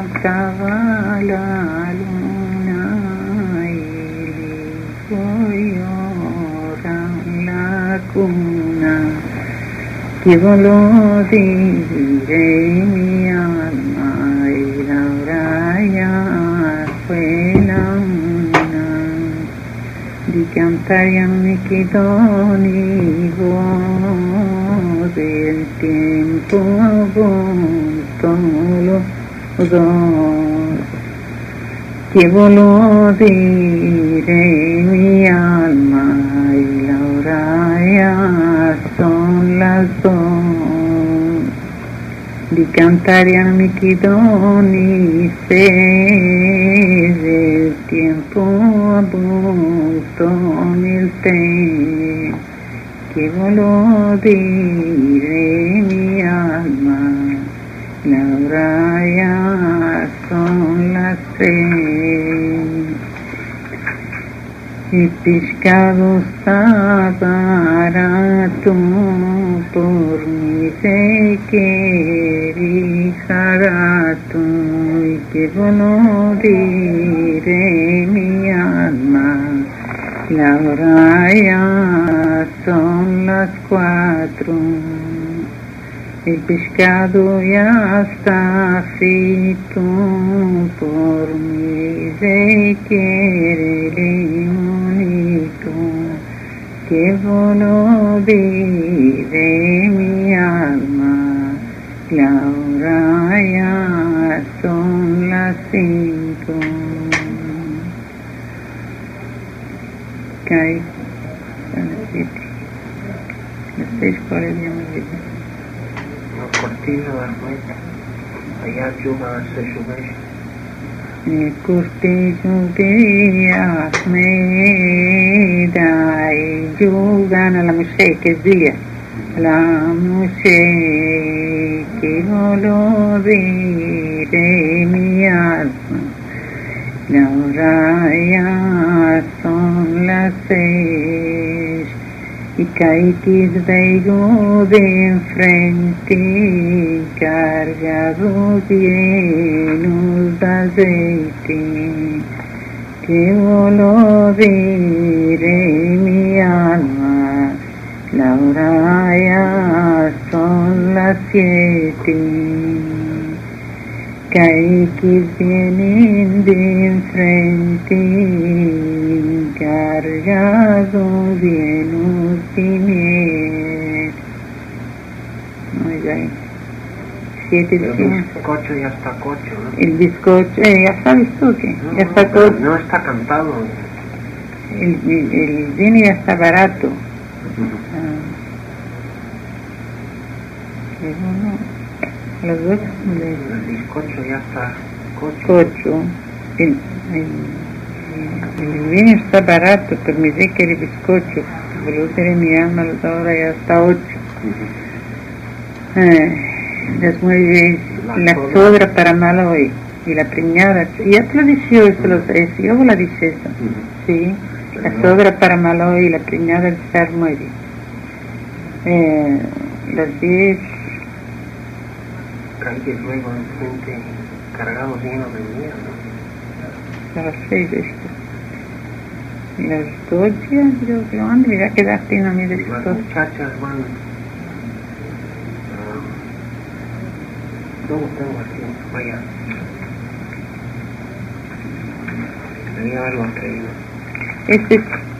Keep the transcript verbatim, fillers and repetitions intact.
cantaba la luna y llora en la cuna. Que voló diré mi alma y la braya fue la una. Di cantarían mi chidoni voz del tiempo volto dos. Que voló diré mi alma y la braya son las dos. Di cantarían mi chidoni se del tiempo avuto nel te. Che volò dire mi alma, la braya son las tres. El pescado está barato, por mí se quiere jarato, y que voló diré mi alma, la braya son las cuatro. El pescado ya está frito, por mí se quiere limonito. Que voló diré mi alma, la hora ya son las cinco. Cae a las siete. Las seis cuales ya me dicen. Cortina da noite, allá juga se sube. Il corteggio che me dai giugano la musica che via, la musica che voglio dire mi alma, la hora son las seis. Y caitis vengo de enfrente, cargados llenos de aceite. Que voló diré mi alma, la hora ya son las siete. Caitis vienen de enfrente, cargados llenos de miel. Muy bien. Siete El bizcocho ya está cocho, ¿no? El bizcocho, eh, ya sabes tú que no, ya está no, todo. No está cantado. El, el, el vino ya está barato. Uh-huh. Ah. Qué bueno. Los dos. El bizcocho ya está cocho. Cocho. El, el, el vino está barato, pero me dice que el bizcocho, volútere mi alma, ahora ya está ocho. Uh-huh. Eh, las mujeres, la, la sodra para malo hoy, y la preñada, ya te lo decía eso, lo sé, yo la dije eso, uh-huh. Sí, la sodra para malo hoy y la preñada del ser muere. Eh, las diez. Calles luego enfrente, cargados llenos de miel, ¿no? A las seis esto. Las dos ya, creo que van, ya quedaste en la mía de las dos. Muchachas van. Uh, ¿Dónde tengo aquí? Vaya. Tenía algo traído. Este es